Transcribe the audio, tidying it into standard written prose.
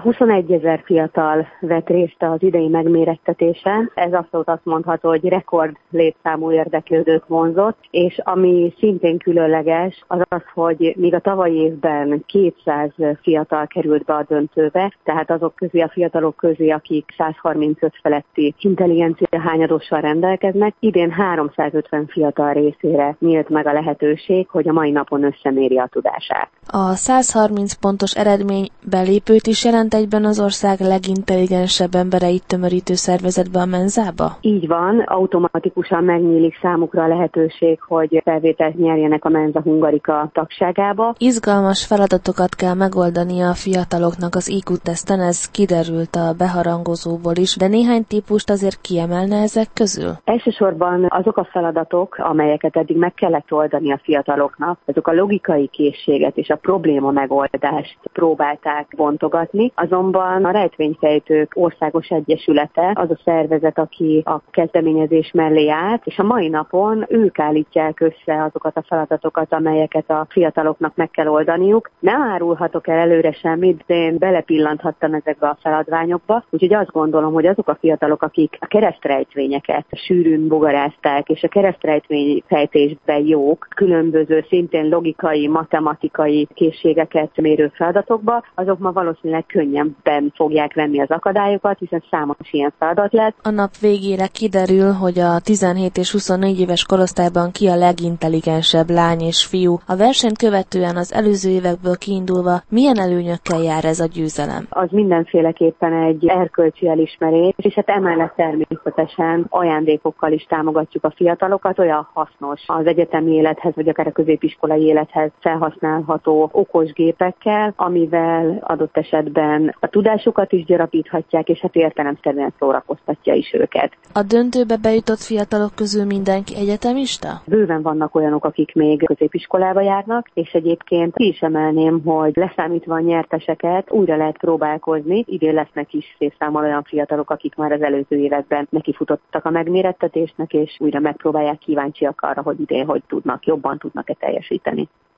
21 000 fiatal vett részt az idei megmérettetésen. Ez abszolút azt mondható, hogy rekord létszámú érdeklődőt vonzott, és ami szintén különleges, az az, hogy míg a tavalyi évben 200 fiatal került be a döntőbe, tehát azok közé, a fiatalok közé, akik 135 feletti intelligencia hányadossal rendelkeznek, idén 350 fiatal részére nyílt meg a lehetőség, hogy a mai napon összeméri a tudását. A 130 pontos eredmény belépőt is jelent egyben az ország legintelligensebb embereit tömörítő szervezetbe, a Menzába? Így van, automatikusan megnyílik számukra a lehetőség, hogy felvételt nyerjenek a Menza Hungarica tagságába. Izgalmas feladatokat kell megoldania a fiataloknak az IQ-teszten, ez kiderült a beharangozóból is, de néhány típust azért kiemelne ezek közül? Elsősorban azok a feladatok, amelyeket eddig meg kellett oldani a fiataloknak, azok a logikai készséget és a probléma megoldást próbálták bontogatni, azonban a Rejtvényfejtők Országos Egyesülete az a szervezet, aki a kezdeményezés mellé állt, és a mai napon ők állítják össze azokat a feladatokat, amelyeket a fiataloknak meg kell oldaniuk. Nem árulhatok el előre semmit, de én belepillanthattam ezekbe a feladványokba, úgyhogy azt gondolom, hogy azok a fiatalok, akik a keresztrejtvényeket sűrűn bogarázták, és a keresztrejtvényfejtésben jók, különböző szintén logikai, matematikai készségeket mérő feladatokba, azok ma valószínűleg könnyebben fogják venni az akadályokat, hiszen számos ilyen feladat lesz. A nap végére kiderül, hogy a 17 és 24 éves korosztályban ki a legintelligensebb lány és fiú. A versenyt követően az előző évekből kiindulva milyen előnyökkel jár ez a győzelem? Az mindenféleképpen egy erkölcsi elismerés, és hát emellett természetesen ajándékokkal is támogatjuk a fiatalokat, olyan hasznos az egyetemi élethez, vagy akár a középiskolai élethez felhasználható okos gépekkel, amivel adott esetben a tudásukat is gyarapíthatják, és hát értelemszerűen szórakoztatja is őket. A döntőbe bejutott fiatalok közül mindenki egyetemista? Bőven vannak olyanok, akik még középiskolába járnak, és egyébként ki is emelném, hogy leszámítva a nyerteseket újra lehet próbálkozni. Idén lesznek is szépszámmal olyan fiatalok, akik már az előző években nekifutottak a megmérettetésnek, és újra megpróbálják, kíváncsiak arra, hogy idén hogy tudnak, jobban tudnak-e teljesíteni.